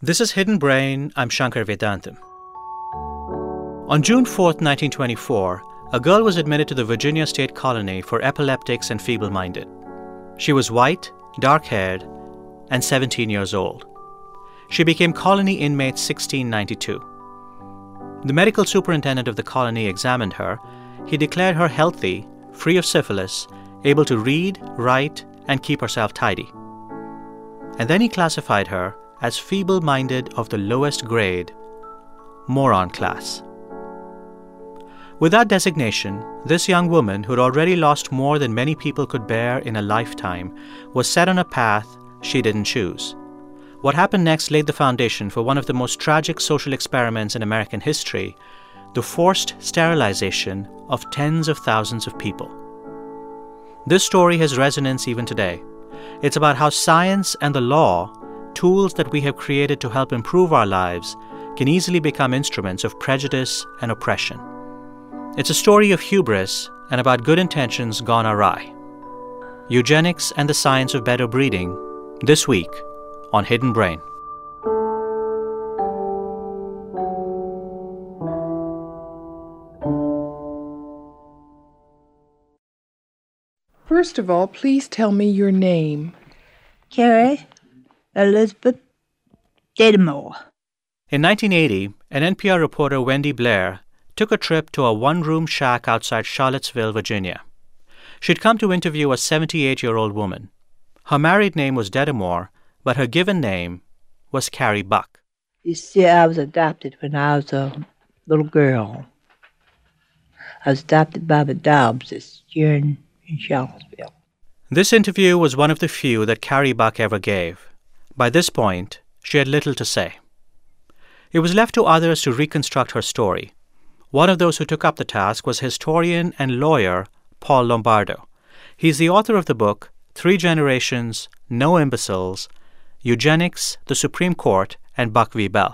This is Hidden Brain. I'm Shankar Vedantam. On June 4th, 1924, a girl was admitted to the Virginia State Colony for epileptics and feeble-minded. She was white, dark-haired, and 17 years old. She became colony inmate 1692. The medical superintendent of the colony examined her. He declared her healthy, free of syphilis, able to read, write, and keep herself tidy. And then he classified her as feeble-minded of the lowest grade, moron class. With that designation, this young woman, who'd already lost more than many people could bear in a lifetime, was set on a path she didn't choose. What happened next laid the foundation for one of the most tragic social experiments in American history, the forced sterilization of tens of thousands of people. This story has resonance even today. It's about how science and the law, tools that we have created to help improve our lives, can easily become instruments of prejudice and oppression. It's a story of hubris and about good intentions gone awry. Eugenics and the Science of Better Breeding, this week on Hidden Brain. First of all, please tell me your name. Carrie Elizabeth Dedamore. In 1980, an NPR reporter, Wendy Blair, took a trip to a one-room shack outside Charlottesville, Virginia. She'd come to interview a 78-year-old woman. Her married name was Dedamore, but her given name was Carrie Buck. You see, I was adopted when I was a little girl. I was adopted by the Dobbses here in Charlottesville. This interview was one of the few that Carrie Buck ever gave. By this point, she had little to say. It was left to others to reconstruct her story. One of those who took up the task was historian and lawyer Paul Lombardo. He's the author of the book, 3 Generations, No Imbeciles, Eugenics, the Supreme Court, and Buck v. Bell.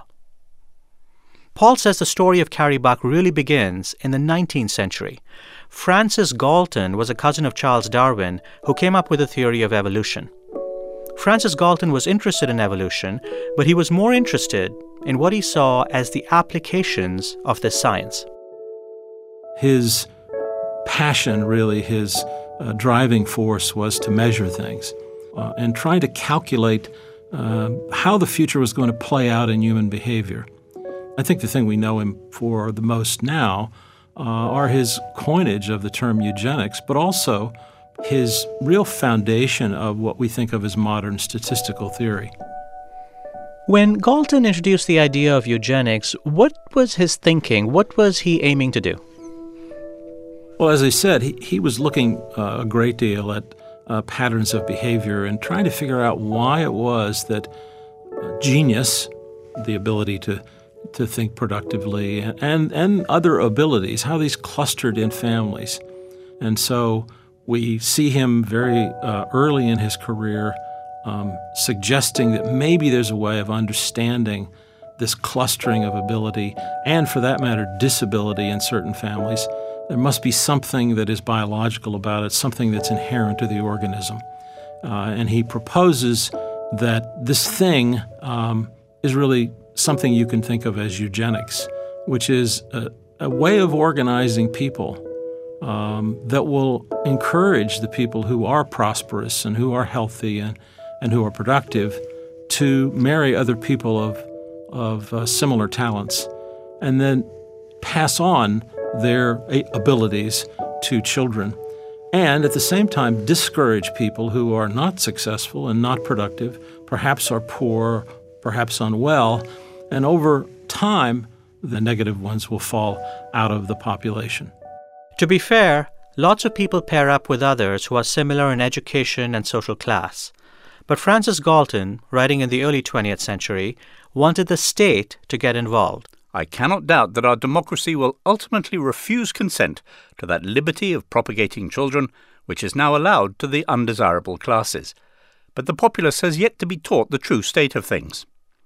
Paul says the story of Carrie Buck really begins in the 19th century. Francis Galton was a cousin of Charles Darwin who came up with a theory of evolution. Francis Galton was interested in evolution, but he was more interested in what he saw as the applications of this science. His passion, really, his driving force was to measure things and try to calculate how the future was going to play out in human behavior. I think the thing we know him for the most now are his coinage of the term eugenics, but also his real foundation of what we think of as modern statistical theory. When Galton introduced the idea of eugenics, what was his thinking? What was he aiming to do? Well, as I said, he was looking a great deal at patterns of behavior and trying to figure out why it was that genius, the ability to think productively, and other abilities, how these clustered in families. And so we see him very early in his career suggesting that maybe there's a way of understanding this clustering of ability and, for that matter, disability in certain families. There must be something that is biological about it, something that's inherent to the organism. And he proposes that this thing is really something you can think of as eugenics, which is a way of organizing people that will encourage the people who are prosperous and who are healthy and who are productive to marry other people of similar talents and then pass on their abilities to children, and at the same time discourage people who are not successful and not productive, perhaps are poor, perhaps unwell, and over time the negative ones will fall out of the population. To be fair, lots of people pair up with others who are similar in education and social class. But Francis Galton, writing in the early 20th century, wanted the state to get involved. I cannot doubt that our democracy will ultimately refuse consent to that liberty of propagating children which is now allowed to the undesirable classes. But the populace has yet to be taught the true state of things.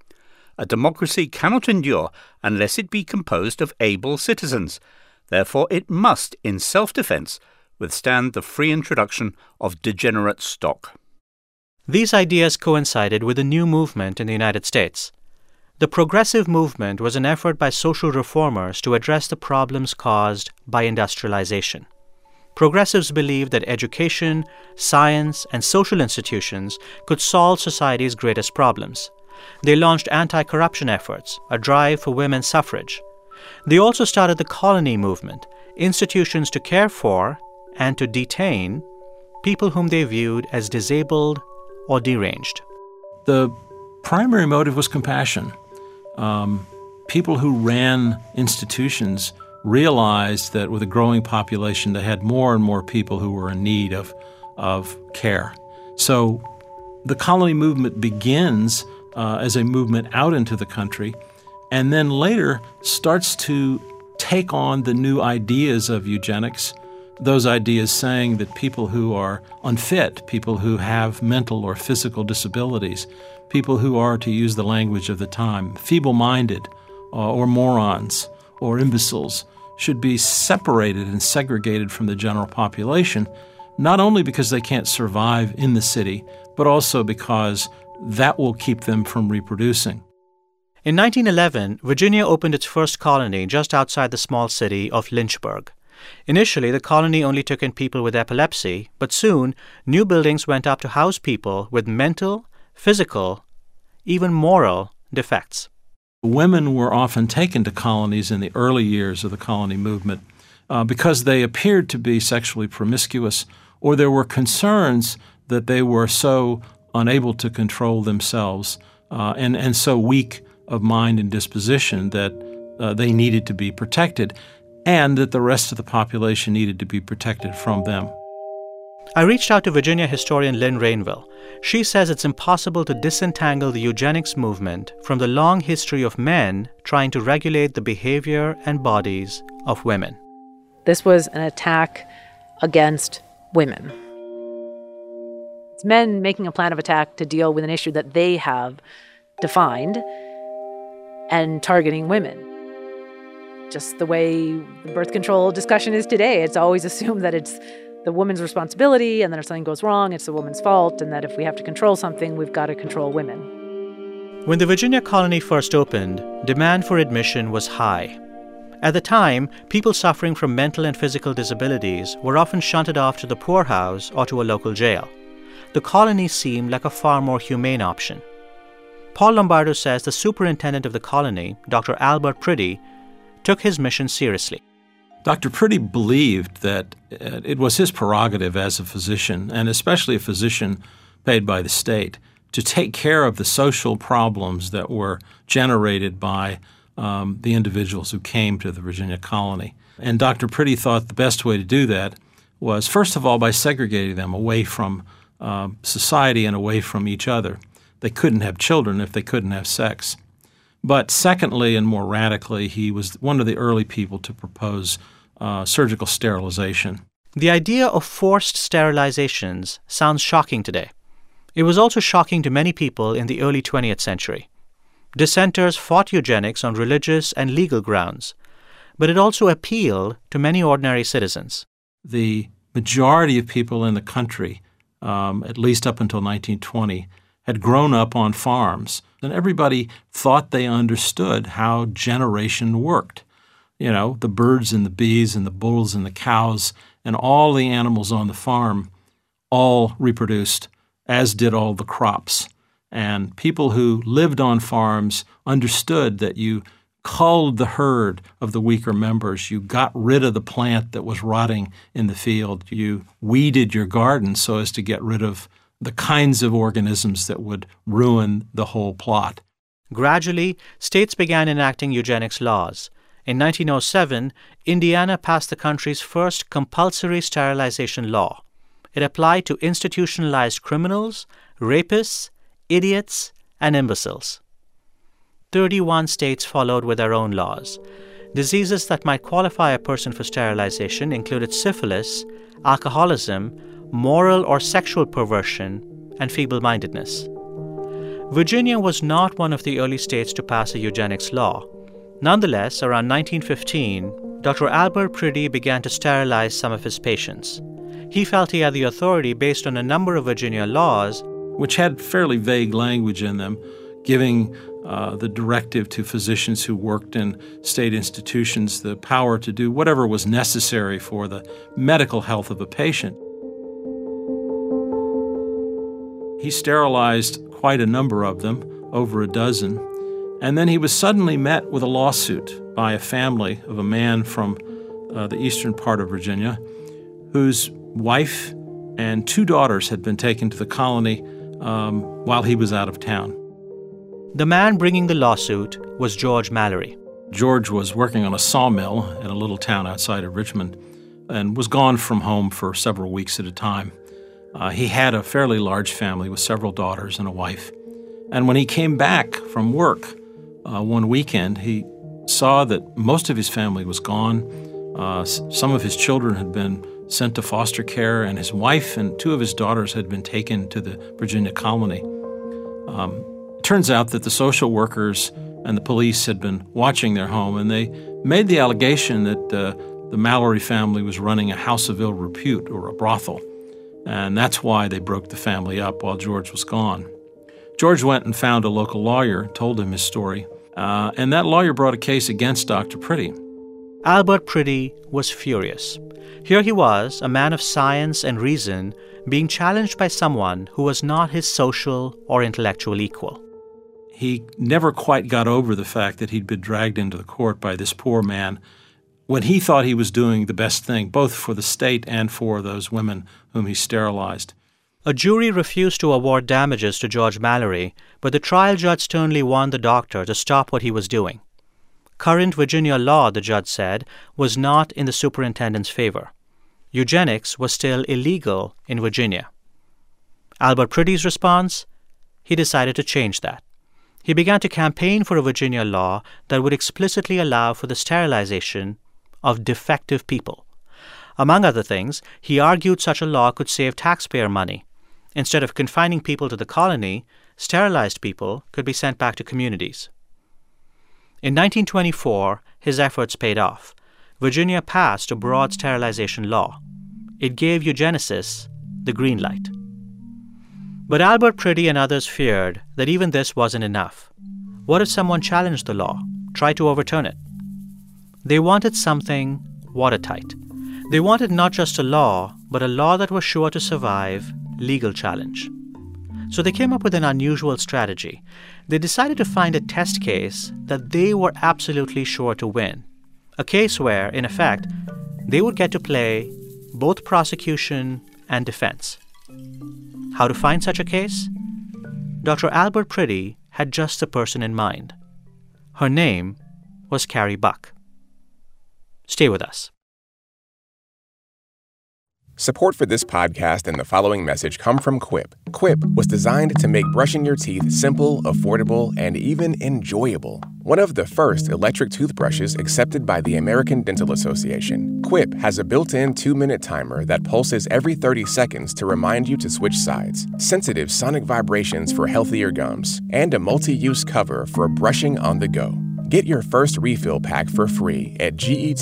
A democracy cannot endure unless it be composed of able citizens. Therefore, it must, in self-defense, withstand the free introduction of degenerate stock. These ideas coincided with a new movement in the United States. The progressive movement was an effort by social reformers to address the problems caused by industrialization. Progressives believed that education, science, and social institutions could solve society's greatest problems. They launched anti-corruption efforts, a drive for women's suffrage. They also started the colony movement, institutions to care for and to detain people whom they viewed as disabled or deranged. The primary motive was compassion. People who ran institutions realized that with a growing population, they had more and more people who were in need of care. So the colony movement begins as a movement out into the country, and then later starts to take on the new ideas of eugenics, those ideas saying that people who are unfit, people who have mental or physical disabilities, people who are, to use the language of the time, feeble-minded or morons or imbeciles, should be separated and segregated from the general population, not only because they can't survive in the city, but also because that will keep them from reproducing. In 1911, Virginia opened its first colony just outside the small city of Lynchburg. Initially, the colony only took in people with epilepsy, but soon new buildings went up to house people with mental, physical, even moral defects. Women were often taken to colonies in the early years of the colony movement because they appeared to be sexually promiscuous, or there were concerns that they were so unable to control themselves and so weak of mind and disposition that they needed to be protected, and that the rest of the population needed to be protected from them. I reached out to Virginia historian Lynn Rainville. She says it's impossible to disentangle the eugenics movement from the long history of men trying to regulate the behavior and bodies of women. This was an attack against women. It's men making a plan of attack to deal with an issue that they have defined and targeting women. Just the way the birth control discussion is today, it's always assumed that it's the woman's responsibility, and then if something goes wrong, it's the woman's fault, and that if we have to control something, we've got to control women. When the Virginia colony first opened, demand for admission was high. At the time, people suffering from mental and physical disabilities were often shunted off to the poorhouse or to a local jail. The colony seemed like a far more humane option. Paul Lombardo says the superintendent of the colony, Dr. Albert Priddy, took his mission seriously. Dr. Priddy believed that it was his prerogative as a physician, and especially a physician paid by the state, to take care of the social problems that were generated by the individuals who came to the Virginia colony. And Dr. Priddy thought the best way to do that was, first of all, by segregating them away from society and away from each other. They couldn't have children if they couldn't have sex. But secondly, and more radically, he was one of the early people to propose surgical sterilization. The idea of forced sterilizations sounds shocking today. It was also shocking to many people in the early 20th century. Dissenters fought eugenics on religious and legal grounds, but it also appealed to many ordinary citizens. The majority of people in the country, at least up until 1920, had grown up on farms, and everybody thought they understood how generation worked. You know, the birds and the bees and the bulls and the cows and all the animals on the farm all reproduced, as did all the crops. And people who lived on farms understood that you culled the herd of the weaker members. You got rid of the plant that was rotting in the field. You weeded your garden so as to get rid of the kinds of organisms that would ruin the whole plot. Gradually, states began enacting eugenics laws. In 1907, Indiana passed the country's first compulsory sterilization law. It applied to institutionalized criminals, rapists, idiots, and imbeciles. 31 states followed with their own laws. Diseases that might qualify a person for sterilization included syphilis, alcoholism, moral or sexual perversion, and feeble-mindedness. Virginia was not one of the early states to pass a eugenics law. Nonetheless, around 1915, Dr. Albert Priddy began to sterilize some of his patients. He felt he had the authority based on a number of Virginia laws, which had fairly vague language in them, giving the directive to physicians who worked in state institutions, the power to do whatever was necessary for the medical health of a patient. He sterilized quite a number of them, over a dozen, and then he was suddenly met with a lawsuit by a family of a man from the eastern part of Virginia whose wife and 2 daughters had been taken to the colony while he was out of town. The man bringing the lawsuit was George Mallory. George was working on a sawmill in a little town outside of Richmond and was gone from home for several weeks at a time. He had a fairly large family with several daughters and a wife. And when he came back from work one weekend, he saw that most of his family was gone. Some of his children had been sent to foster care, and his wife and 2 of his daughters had been taken to the Virginia colony. It turns out that the social workers and the police had been watching their home, and they made the allegation that the Mallory family was running a house of ill repute, or a brothel. And that's why they broke the family up while George was gone. George went and found a local lawyer, told him his story, and that lawyer brought a case against Dr. Priddy. Albert Priddy was furious. Here he was, a man of science and reason, being challenged by someone who was not his social or intellectual equal. He never quite got over the fact that he'd been dragged into the court by this poor man when he thought he was doing the best thing, both for the state and for those women whom he sterilized. A jury refused to award damages to George Mallory, but the trial judge sternly warned the doctor to stop what he was doing. Current Virginia law, the judge said, was not in the superintendent's favor. Eugenics was still illegal in Virginia. Albert Priddy's response? He decided to change that. He began to campaign for a Virginia law that would explicitly allow for the sterilization of defective people. Among other things, he argued such a law could save taxpayer money. Instead of confining people to the colony, sterilized people could be sent back to communities. In 1924, his efforts paid off. Virginia passed a broad sterilization law. It gave eugenicists the green light. But Albert Priddy and others feared that even this wasn't enough. What if someone challenged the law, tried to overturn it? They wanted something watertight. They wanted not just a law, but a law that was sure to survive legal challenge. So they came up with an unusual strategy. They decided to find a test case that they were absolutely sure to win. A case where, in effect, they would get to play both prosecution and defense. How to find such a case? Dr. Albert Priddy had just the person in mind. Her name was Carrie Buck. Stay with us. Support for this podcast and the following message come from Quip. Quip was designed to make brushing your teeth simple, affordable, and even enjoyable. One of the first electric toothbrushes accepted by the American Dental Association, Quip has a built-in 2-minute timer that pulses every 30 seconds to remind you to switch sides, sensitive sonic vibrations for healthier gums, and a multi-use cover for brushing on the go. Get your first refill pack for free at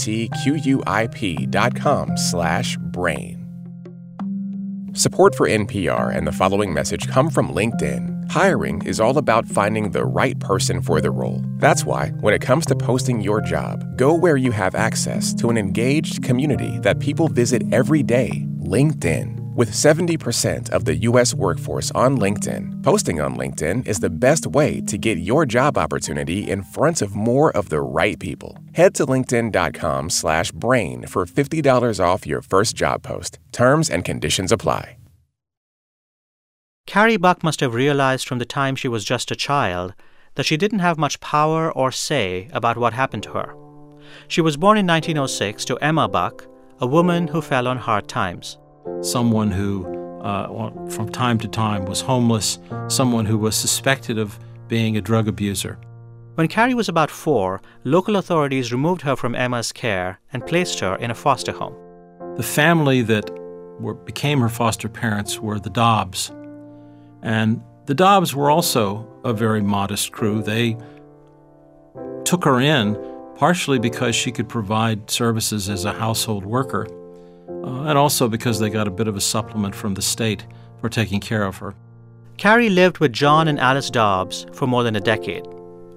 getquip.com/brain. Support for NPR and the following message come from LinkedIn. Hiring is all about finding the right person for the role. That's why, when it comes to posting your job, go where you have access to an engaged community that people visit every day, LinkedIn. With 70% of the U.S. workforce on LinkedIn, posting on LinkedIn is the best way to get your job opportunity in front of more of the right people. Head to linkedin.com/brain for $50 off your first job post. Terms and conditions apply. Carrie Buck must have realized from the time she was just a child that she didn't have much power or say about what happened to her. She was born in 1906 to Emma Buck, a woman who fell on hard times. Someone who, from time to time, was homeless, someone who was suspected of being a drug abuser. When Carrie was about 4, local authorities removed her from Emma's care and placed her in a foster home. The family that became her foster parents were the Dobbs. And the Dobbs were also a very modest crew. They took her in partially because she could provide services as a household worker, and also because they got a bit of a supplement from the state for taking care of her. Carrie lived with John and Alice Dobbs for more than a decade.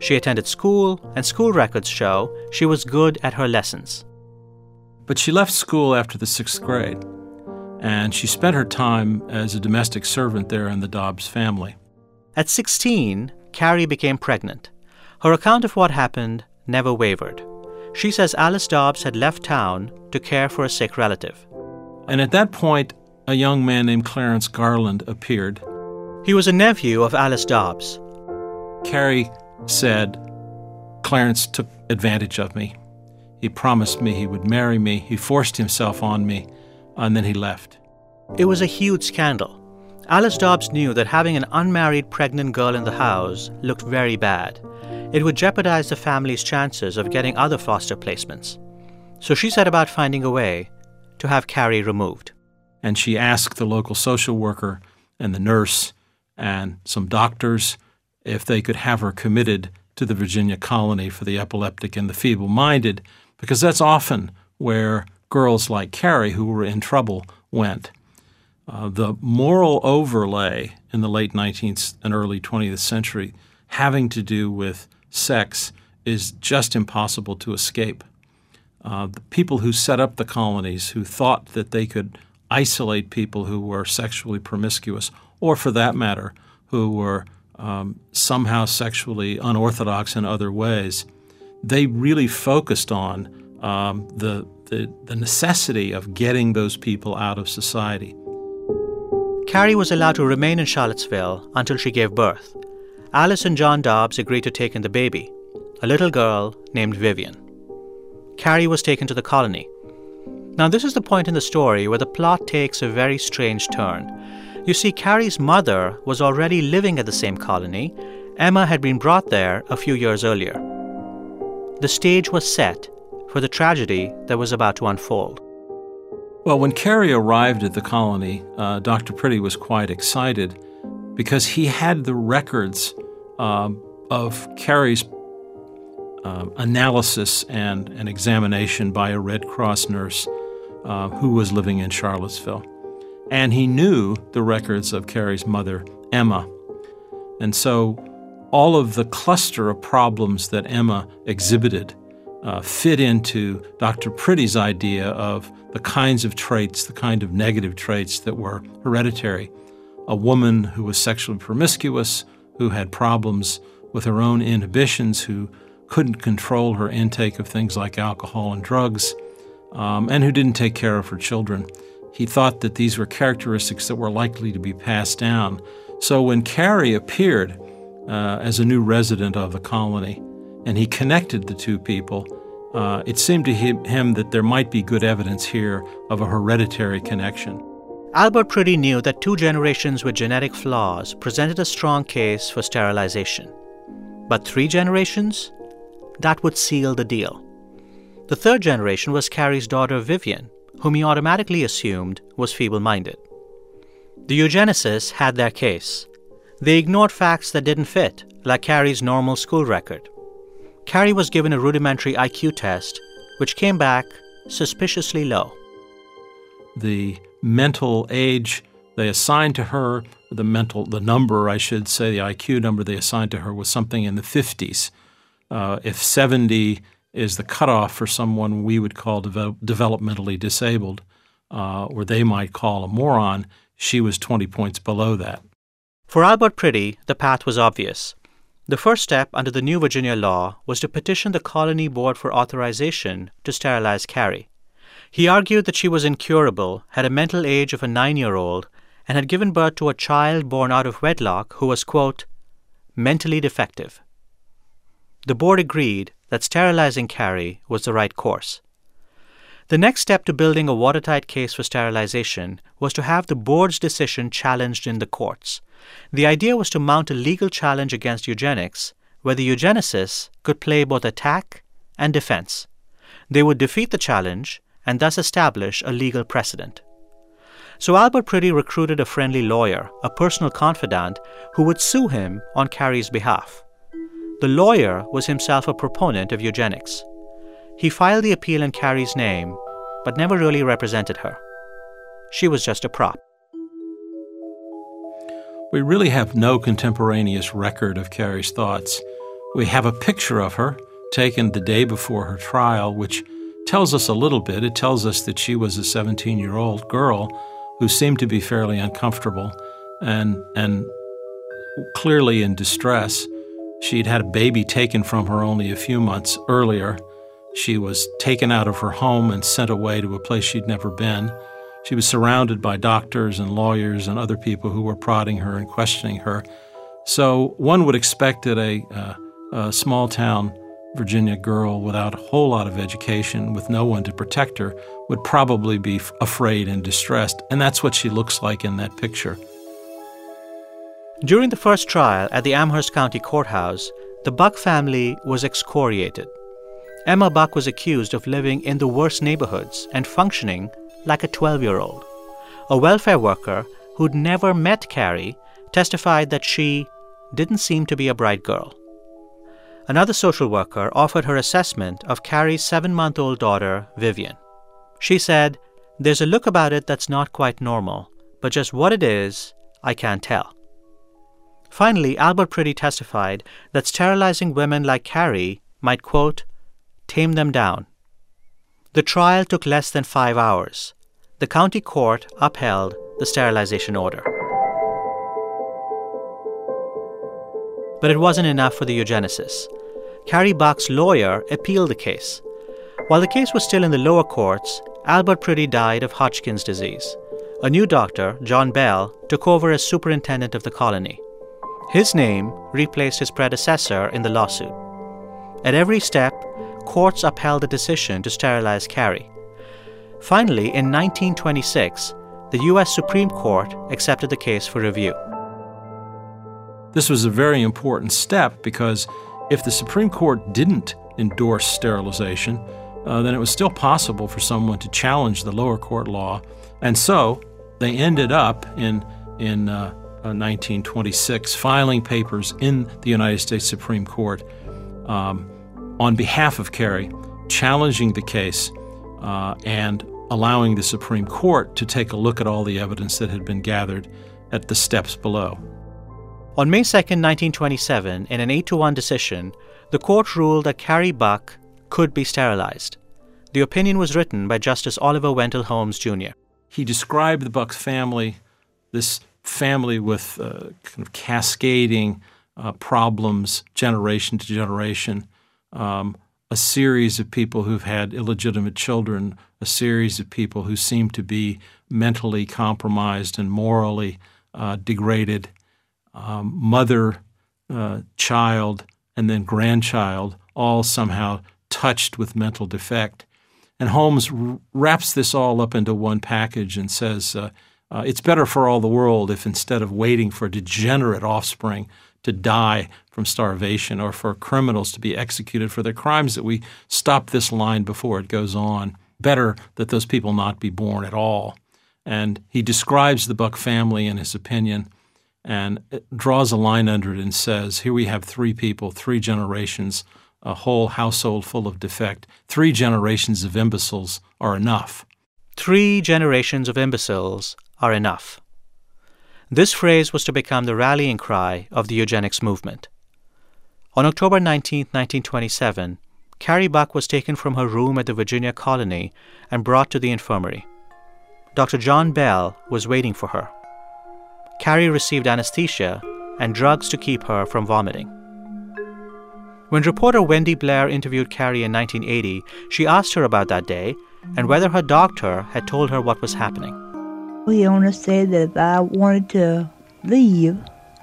She attended school, and school records show she was good at her lessons. But she left school after the 6th grade, and she spent her time as a domestic servant there in the Dobbs family. At 16, Carrie became pregnant. Her account of what happened never wavered. She says Alice Dobbs had left town to care for a sick relative. And at that point, a young man named Clarence Garland appeared. He was a nephew of Alice Dobbs. Carrie said, Clarence took advantage of me. He promised me he would marry me. He forced himself on me, and then he left. It was a huge scandal. Alice Dobbs knew that having an unmarried pregnant girl in the house looked very bad. It would jeopardize the family's chances of getting other foster placements. So she set about finding a way to have Carrie removed. And she asked the local social worker and the nurse and some doctors if they could have her committed to the Virginia colony for the epileptic and the feeble-minded, because that's often where girls like Carrie, who were in trouble, went. The moral overlay in the late 19th and early 20th century having to do with sex is just impossible to escape. The people who set up the colonies, who thought that they could isolate people who were sexually promiscuous, or for that matter, who were somehow sexually unorthodox in other ways, they really focused on the necessity of getting those people out of society. Carrie was allowed to remain in Charlottesville until she gave birth. Alice and John Dobbs agreed to take in the baby, a little girl named Vivian. Carrie was taken to the colony. Now, this is the point in the story where the plot takes a very strange turn. You see, Carrie's mother was already living at the same colony. Emma had been brought there a few years earlier. The stage was set for the tragedy that was about to unfold. Well, when Carrie arrived at the colony, Dr. Priddy was quite excited because he had the records of Carrie's analysis and an examination by a Red Cross nurse who was living in Charlottesville. And he knew the records of Carrie's mother, Emma. And so all of the cluster of problems that Emma exhibited fit into Dr. Priddy's idea of the kinds of traits, the kind of negative traits that were hereditary. A woman who was sexually promiscuous, who had problems with her own inhibitions, who couldn't control her intake of things like alcohol and drugs, and who didn't take care of her children. He thought that these were characteristics that were likely to be passed down. So when Carrie appeared as a new resident of the colony, and he connected the two people, it seemed to him that there might be good evidence here of a hereditary connection. Albert Priddy knew that 2 generations with genetic flaws presented a strong case for sterilization. But 3 generations? That would seal the deal. The 3rd generation was Carrie's daughter Vivian, whom he automatically assumed was feeble-minded. The eugenicists had their case. They ignored facts that didn't fit, like Carrie's normal school record. Carrie was given a rudimentary IQ test, which came back suspiciously low. The mental age they assigned to her, the number, I should say, the IQ number they assigned to her was something in the 50s. If 70 is the cutoff for someone we would call developmentally disabled, or they might call a moron, she was 20 points below that. For Albert Priddy, the path was obvious. The first step under the new Virginia law was to petition the Colony Board for authorization to sterilize Carrie. He argued that she was incurable, had a mental age of a 9-year-old, and had given birth to a child born out of wedlock who was, quote, mentally defective. The board agreed that sterilizing Carrie was the right course. The next step to building a watertight case for sterilization was to have the board's decision challenged in the courts. The idea was to mount a legal challenge against eugenics where the eugenicists could play both attack and defense. They would defeat the challenge and thus establish a legal precedent. So Albert Priddy recruited a friendly lawyer, a personal confidant, who would sue him on Carrie's behalf. The lawyer was himself a proponent of eugenics. He filed the appeal in Carrie's name, but never really represented her. She was just a prop. We really have no contemporaneous record of Carrie's thoughts. We have a picture of her taken the day before her trial, which tells us a little bit. It tells us that she was a 17-year-old girl who seemed to be fairly uncomfortable and clearly in distress. She'd had a baby taken from her only a few months earlier. She was taken out of her home and sent away to a place she'd never been. She was surrounded by doctors and lawyers and other people who were prodding her and questioning her. So one would expect that a small-town Virginia girl without a whole lot of education, with no one to protect her, would probably be afraid and distressed. And that's what she looks like in that picture. During the first trial at the Amherst County Courthouse, the Buck family was excoriated. Emma Buck was accused of living in the worst neighborhoods and functioning like a 12-year-old. A welfare worker who'd never met Carrie testified that she didn't seem to be a bright girl. Another social worker offered her assessment of Carrie's 7-month-old daughter, Vivian. She said, "There's a look about it that's not quite normal, but just what it is, I can't tell." Finally, Albert Priddy testified that sterilizing women like Carrie might, quote, tame them down. The trial took less than 5 hours. The county court upheld the sterilization order. But it wasn't enough for the eugenicists. Carrie Buck's lawyer appealed the case. While the case was still in the lower courts, Albert Priddy died of Hodgkin's disease. A new doctor, John Bell, took over as superintendent of the colony. His name replaced his predecessor in the lawsuit. At every step, courts upheld the decision to sterilize Carrie. Finally, in 1926, the U.S. Supreme Court accepted the case for review. This was a very important step because if the Supreme Court didn't endorse sterilization, then it was still possible for someone to challenge the lower court law. And so they ended up in 1926 filing papers in the United States Supreme Court on behalf of Carrie, challenging the case and allowing the Supreme Court to take a look at all the evidence that had been gathered at the steps below. On May 2, 1927, in an 8-1 decision, the court ruled that Carrie Buck could be sterilized. The opinion was written by Justice Oliver Wendell Holmes, Jr. He described the Buck family, this family with kind of cascading problems generation to generation, a series of people who've had illegitimate children, a series of people who seem to be mentally compromised and morally degraded, mother, child, and then grandchild, all somehow touched with mental defect. And Holmes wraps this all up into one package and says, it's better for all the world if instead of waiting for degenerate offspring to die from starvation or for criminals to be executed for their crimes, that we stop this line before it goes on. Better that those people not be born at all. And he describes the Buck family in his opinion and draws a line under it and says, here we have 3 people, 3 generations, a whole household full of defect. 3 generations of imbeciles are enough. 3 generations of imbeciles are enough. This phrase was to become the rallying cry of the eugenics movement. On October 19, 1927, Carrie Buck was taken from her room at the Virginia colony and brought to the infirmary. Dr. John Bell was waiting for her. Carrie received anesthesia and drugs to keep her from vomiting. When reporter Wendy Blair interviewed Carrie in 1980, she asked her about that day and whether her doctor had told her what was happening. He only said that if I wanted to leave,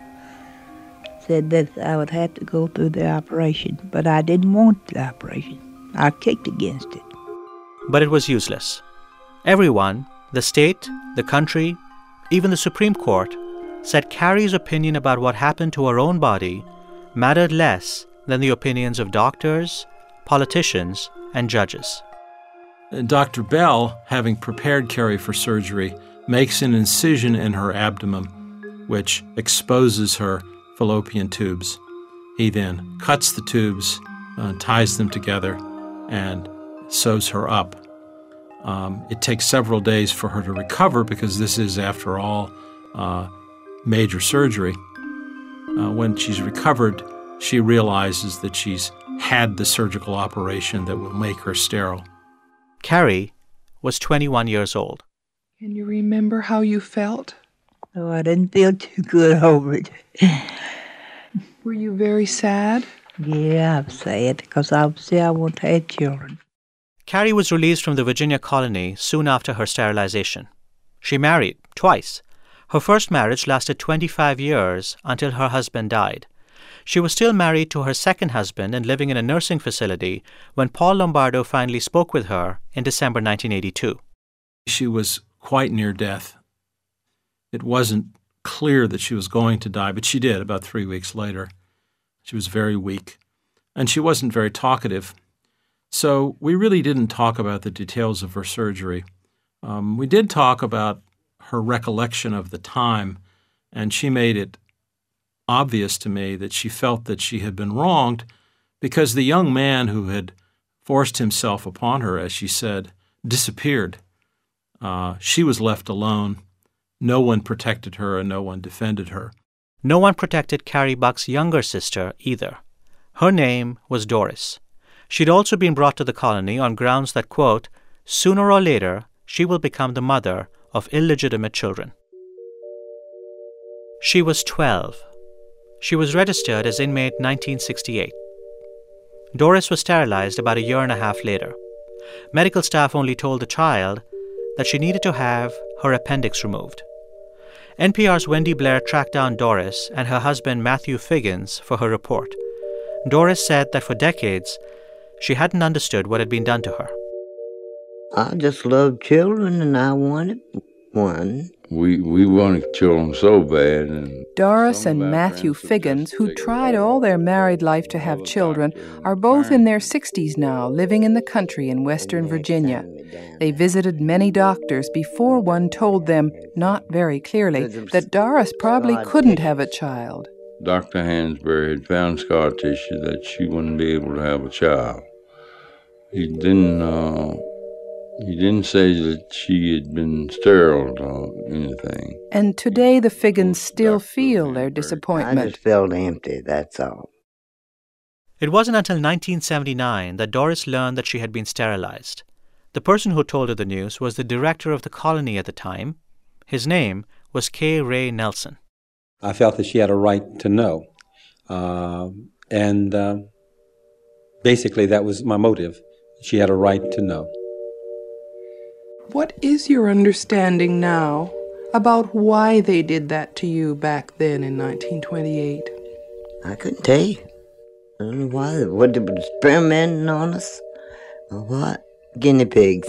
said that I would have to go through the operation, but I didn't want the operation. I kicked against it. But it was useless. Everyone, the state, the country, even the Supreme Court, said Carrie's opinion about what happened to her own body mattered less than the opinions of doctors, politicians, and judges. Dr. Bell, having prepared Carrie for surgery, makes an incision in her abdomen, which exposes her fallopian tubes. He then cuts the tubes, ties them together, and sews her up. It takes several days for her to recover because this is, after all, major surgery. When she's recovered, she realizes that she's had the surgical operation that will make her sterile. Carrie was 21 years old. Can you remember how you felt? Oh, I didn't feel too good over it. Were you very sad? Yeah, I'm sad because obviously I want to have children. Carrie was released from the Virginia colony soon after her sterilization. She married twice. Her first marriage lasted 25 years until her husband died. She was still married to her second husband and living in a nursing facility when Paul Lombardo finally spoke with her in December 1982. She was quite near death. It wasn't clear that she was going to die, but she did about 3 weeks later. She was very weak, and she wasn't very talkative. So we really didn't talk about the details of her surgery. We did talk about her recollection of the time, and she made it obvious to me that she felt that she had been wronged because the young man who had forced himself upon her, as she said, disappeared. She was left alone. No one protected her and no one defended her. No one protected Carrie Buck's younger sister either. Her name was Doris. She'd also been brought to the colony on grounds that, quote, sooner or later, she will become the mother of illegitimate children. She was 12. She was registered as inmate 1968. Doris was sterilized about a year and a half later. Medical staff only told the child that she needed to have her appendix removed. NPR's Wendy Blair tracked down Doris and her husband Matthew Figgins for her report. Doris said that for decades, she hadn't understood what had been done to her. I just loved children and I wanted one. We wanted children so bad. And Doris and Matthew Figgins, who tried all their married life to have children, are both in their 60s now, living in the country in Western Virginia. They visited many doctors before one told them, not very clearly, that Doris probably couldn't have a child. Dr. Hansberry had found scar tissue that she wouldn't be able to have a child. He didn't say that she had been sterile or anything. And today the Figgins still feel their disappointment. I just felt empty, that's all. It wasn't until 1979 that Doris learned that she had been sterilized. The person who told her the news was the director of the colony at the time. His name was K. Ray Nelson. I felt that she had a right to know. Basically, that was my motive. She had a right to know. What is your understanding now about why they did that to you back then in 1928? I couldn't tell you. I don't know why. What, they were experimenting on us? Or what? Guinea pigs.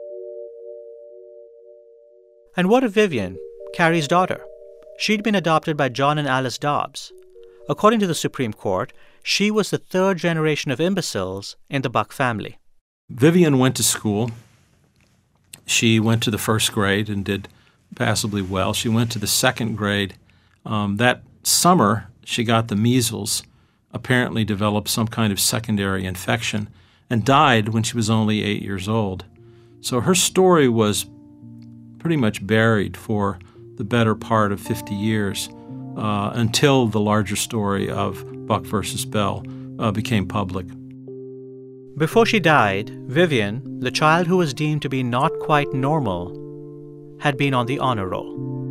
And what of Vivian, Carrie's daughter? She'd been adopted by John and Alice Dobbs. According to the Supreme Court, she was the third generation of imbeciles in the Buck family. Vivian went to school. She went to the first grade and did passably well. She went to the second grade. That summer, she got the measles, apparently developed some kind of secondary infection, and died when she was only 8 years old. So her story was pretty much buried for the better part of 50 years until the larger story of Buck versus Bell became public. Before she died, Vivian, the child who was deemed to be not quite normal, had been on the honor roll.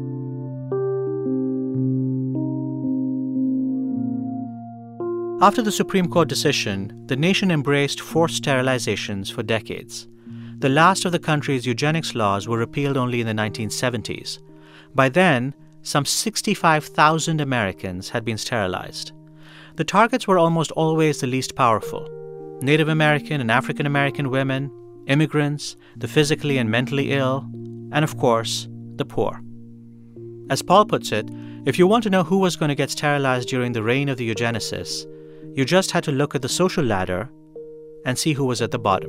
After the Supreme Court decision, the nation embraced forced sterilizations for decades. The last of the country's eugenics laws were repealed only in the 1970s. By then, some 65,000 Americans had been sterilized. The targets were almost always the least powerful: Native American and African American women, immigrants, the physically and mentally ill, and of course, the poor. As Paul puts it, if you want to know who was going to get sterilized during the reign of the eugenicists, you just had to look at the social ladder and see who was at the bottom.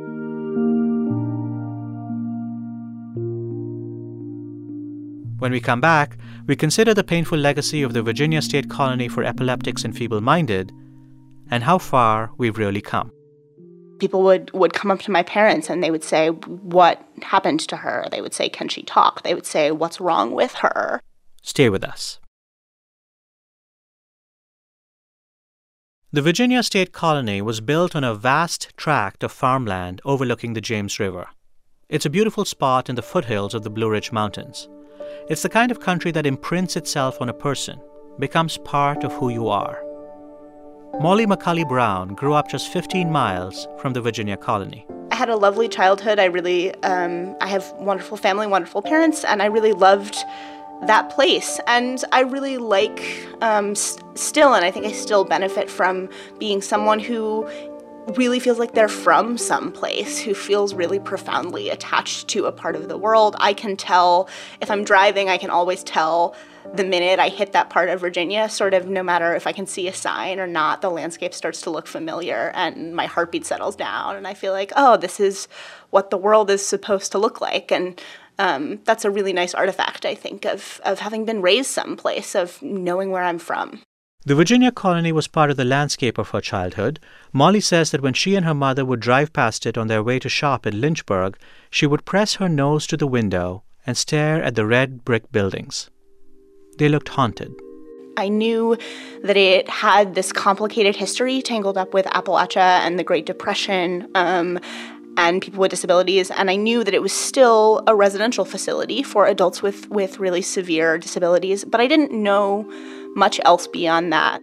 When we come back, we consider the painful legacy of the Virginia State Colony for Epileptics and Feeble-Minded and how far we've really come. People would come up to my parents and they would say, what happened to her? They would say, can she talk? They would say, what's wrong with her? Stay with us. The Virginia State Colony was built on a vast tract of farmland overlooking the James River. It's a beautiful spot in the foothills of the Blue Ridge Mountains. It's the kind of country that imprints itself on a person, becomes part of who you are. Molly McCulley Brown grew up just 15 miles from the Virginia colony. I had a lovely childhood. I have wonderful family, wonderful parents, and I really loved that place. And I really like still, and I think I still benefit from being someone who really feels like they're from someplace, who feels really profoundly attached to a part of the world. I can tell, if I'm driving, I can always tell the minute I hit that part of Virginia, sort of no matter if I can see a sign or not, the landscape starts to look familiar and my heartbeat settles down and I feel like, oh, this is what the world is supposed to look like. And that's a really nice artifact, I think, of having been raised someplace, of knowing where I'm from. The Virginia colony was part of the landscape of her childhood. Molly says that when she and her mother would drive past it on their way to shop in Lynchburg, she would press her nose to the window and stare at the red brick buildings. They looked haunted. I knew that it had this complicated history tangled up with Appalachia and the Great Depression and people with disabilities, and I knew that it was still a residential facility for adults with really severe disabilities, but I didn't know much else beyond that.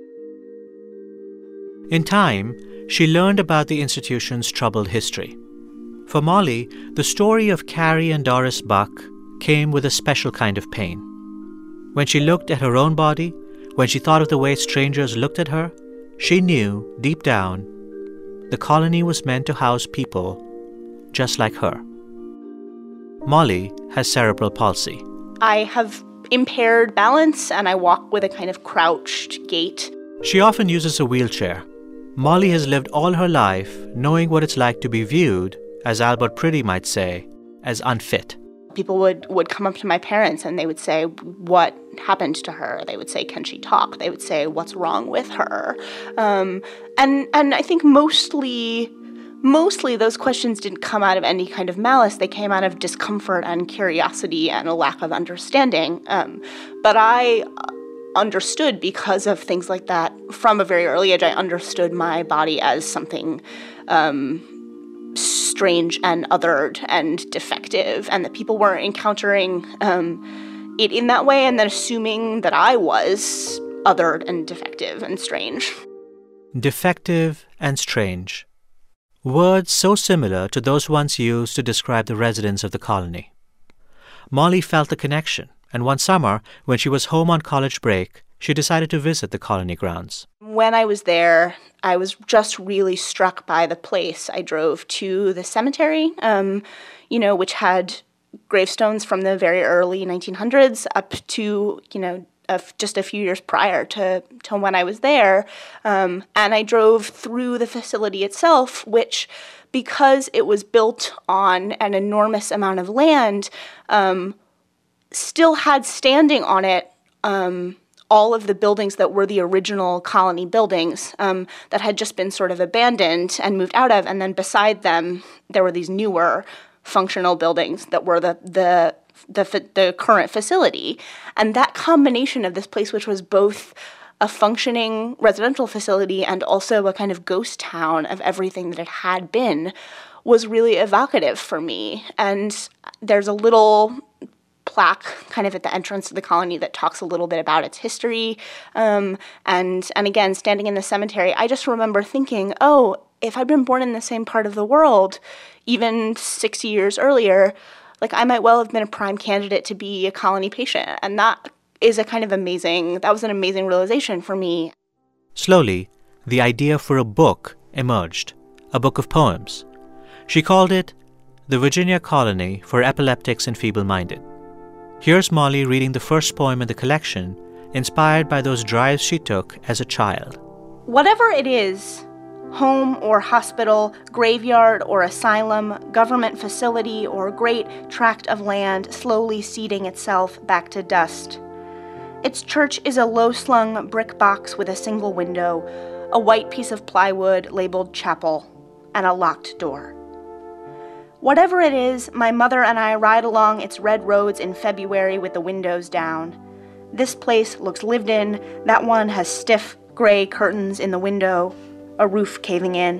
In time, she learned about the institution's troubled history. For Molly, the story of Carrie and Doris Buck came with a special kind of pain. When she looked at her own body, when she thought of the way strangers looked at her, she knew, deep down, the colony was meant to house people just like her. Molly has cerebral palsy. I have impaired balance, and I walk with a kind of crouched gait. She often uses a wheelchair. Molly has lived all her life knowing what it's like to be viewed, as Albert Priddy might say, as unfit. People would come up to my parents and they would say, what happened to her? They would say, can she talk? They would say, what's wrong with her? And I think mostly those questions didn't come out of any kind of malice. They came out of discomfort and curiosity and a lack of understanding. But I understood, because of things like that, from a very early age, I understood my body as something strange and othered and defective, and that people were encountering it in that way and then assuming that I was othered and defective and strange. Defective and strange. Words so similar to those once used to describe the residents of the colony. Molly felt the connection, and one summer, when she was home on college break, she decided to visit the colony grounds. When I was there, I was just really struck by the place. I drove to the cemetery, which had gravestones from the very early 1900s up to, just a few years prior to when I was there. And I drove through the facility itself, which, because it was built on an enormous amount of land, still had standing on it all of the buildings that were the original colony buildings that had just been sort of abandoned and moved out of. And then beside them, there were these newer functional buildings that were the current facility. And that combination of this place, which was both a functioning residential facility and also a kind of ghost town of everything that it had been, was really evocative for me. And there's a little plaque kind of at the entrance to the colony that talks a little bit about its history. And again, standing in the cemetery, I just remember thinking, oh, if I'd been born in the same part of the world, even 60 years earlier, I might well have been a prime candidate to be a colony patient. And that was an amazing realization for me. Slowly, the idea for a book emerged, a book of poems. She called it The Virginia Colony for Epileptics and Feeble-Minded. Here's Molly reading the first poem in the collection, inspired by those drives she took as a child. Whatever it is, home or hospital, graveyard or asylum, government facility or great tract of land slowly seeding itself back to dust. Its church is a low-slung brick box with a single window, a white piece of plywood labeled chapel, and a locked door. Whatever it is, my mother and I ride along its red roads in February with the windows down. This place looks lived in, that one has stiff, gray curtains in the window, a roof caving in.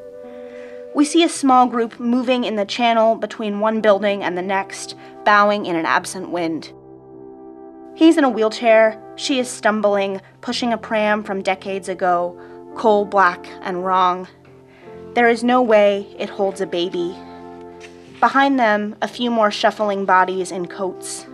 We see a small group moving in the channel between one building and the next, bowing in an absent wind. He's in a wheelchair, she is stumbling, pushing a pram from decades ago, coal black and wrong. There is no way it holds a baby. Behind them, a few more shuffling bodies in coats.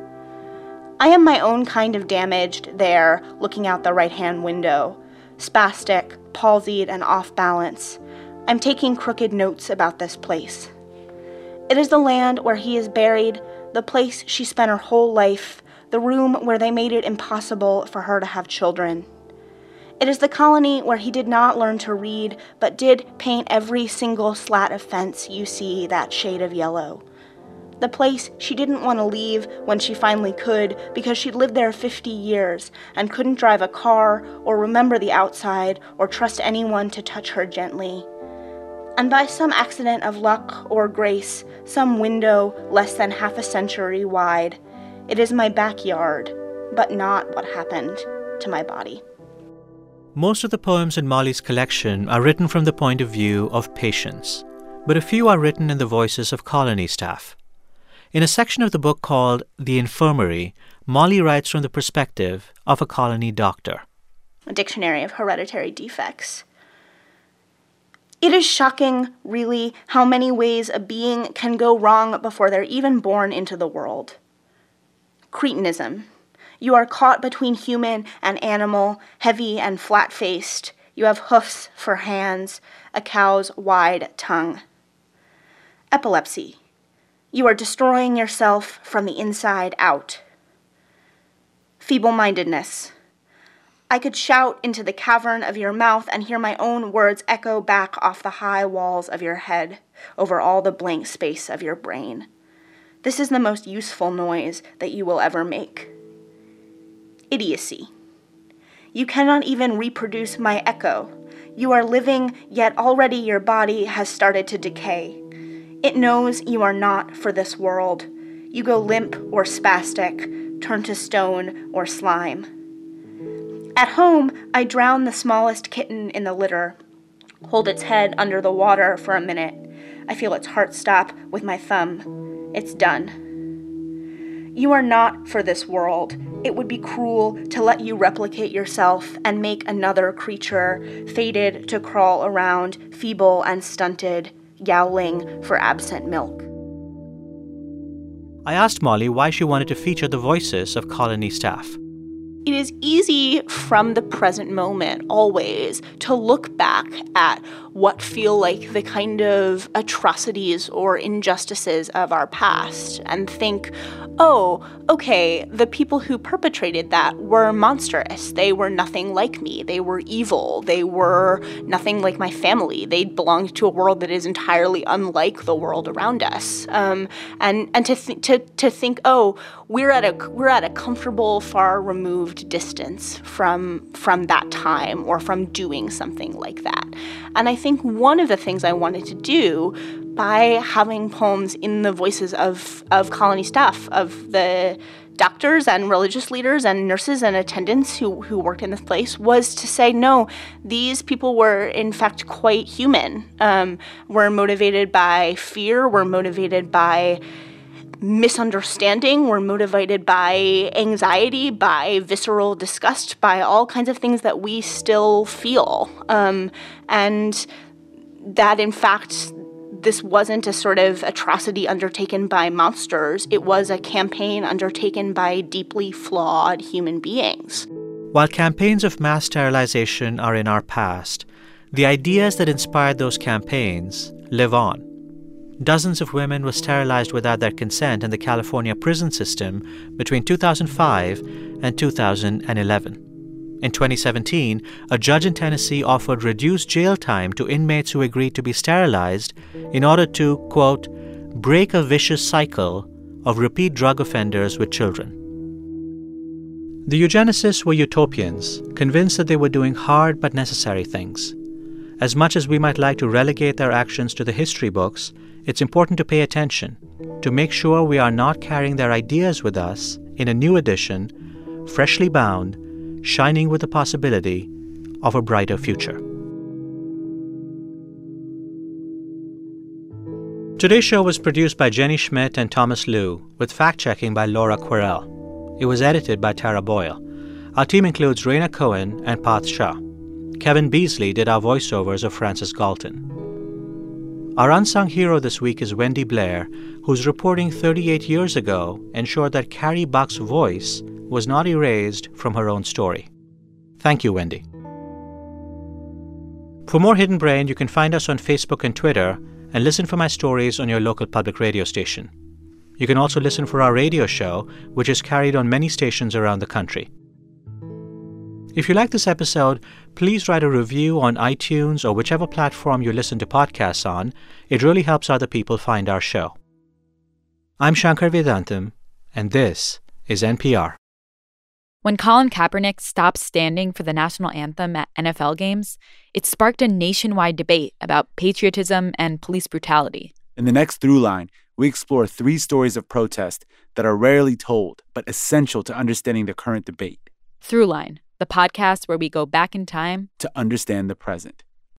I am my own kind of damaged there, looking out the right-hand window, spastic, palsied, and off balance. I'm taking crooked notes about this place. It is the land where he is buried, the place she spent her whole life, the room where they made it impossible for her to have children. It is the colony where he did not learn to read, but did paint every single slat of fence you see that shade of yellow. The place she didn't want to leave when she finally could, because she'd lived there 50 years and couldn't drive a car or remember the outside or trust anyone to touch her gently. And by some accident of luck or grace, some window less than half a century wide, it is my backyard, but not what happened to my body. Most of the poems in Molly's collection are written from the point of view of patients, but a few are written in the voices of colony staff. In a section of the book called The Infirmary, Molly writes from the perspective of a colony doctor. A dictionary of hereditary defects. It is shocking, really, how many ways a being can go wrong before they're even born into the world. Cretinism. You are caught between human and animal, heavy and flat-faced. You have hoofs for hands, a cow's wide tongue. Epilepsy. You are destroying yourself from the inside out. Feeble-mindedness. I could shout into the cavern of your mouth and hear my own words echo back off the high walls of your head, over all the blank space of your brain. This is the most useful noise that you will ever make. Idiocy. You cannot even reproduce my echo. You are living, yet already your body has started to decay. It knows you are not for this world. You go limp or spastic, turn to stone or slime. At home, I drown the smallest kitten in the litter, hold its head under the water for a minute. I feel its heart stop with my thumb. It's done. You are not for this world. It would be cruel to let you replicate yourself and make another creature, fated to crawl around, feeble and stunted, yowling for absent milk. I asked Molly why she wanted to feature the voices of colony staff. It is easy from the present moment, always, to look back at what feel like the kind of atrocities or injustices of our past and think, oh, okay, the people who perpetrated that were monstrous. They were nothing like me. They were evil. They were nothing like my family. They belonged to a world that is entirely unlike the world around us. And to think, oh, we're at a comfortable, far removed distance from that time or from doing something like that. And I think one of the things I wanted to do by having poems in the voices of colony staff, of the doctors and religious leaders and nurses and attendants who worked in this place, was to say, no, these people were in fact quite human, were motivated by fear, were motivated by misunderstanding, were motivated by anxiety, by visceral disgust, by all kinds of things that we still feel. And that, in fact, this wasn't a sort of atrocity undertaken by monsters. It was a campaign undertaken by deeply flawed human beings. While campaigns of mass sterilization are in our past, the ideas that inspired those campaigns live on. Dozens of women were sterilized without their consent in the California prison system between 2005 and 2011. In 2017, a judge in Tennessee offered reduced jail time to inmates who agreed to be sterilized in order to, quote, break a vicious cycle of repeat drug offenders with children. The eugenicists were utopians, convinced that they were doing hard but necessary things. As much as we might like to relegate their actions to the history books, it's important to pay attention, to make sure we are not carrying their ideas with us in a new edition, freshly bound, shining with the possibility of a brighter future. Today's show was produced by Jenny Schmidt and Thomas Liu, with fact-checking by Laura Quirrell. It was edited by Tara Boyle. Our team includes Raina Cohen and Parth Shah. Kevin Beasley did our voiceovers of Francis Galton. Our unsung hero this week is Wendy Blair, whose reporting 38 years ago ensured that Carrie Buck's voice was not erased from her own story. Thank you, Wendy. For more Hidden Brain, you can find us on Facebook and Twitter and listen for my stories on your local public radio station. You can also listen for our radio show, which is carried on many stations around the country. If you like this episode, please write a review on iTunes or whichever platform you listen to podcasts on. It really helps other people find our show. I'm Shankar Vedantam, and this is NPR. When Colin Kaepernick stopped standing for the national anthem at NFL games, it sparked a nationwide debate about patriotism and police brutality. In the next Throughline, we explore 3 stories of protest that are rarely told but essential to understanding the current debate. Throughline, the podcast where we go back in time to understand the present.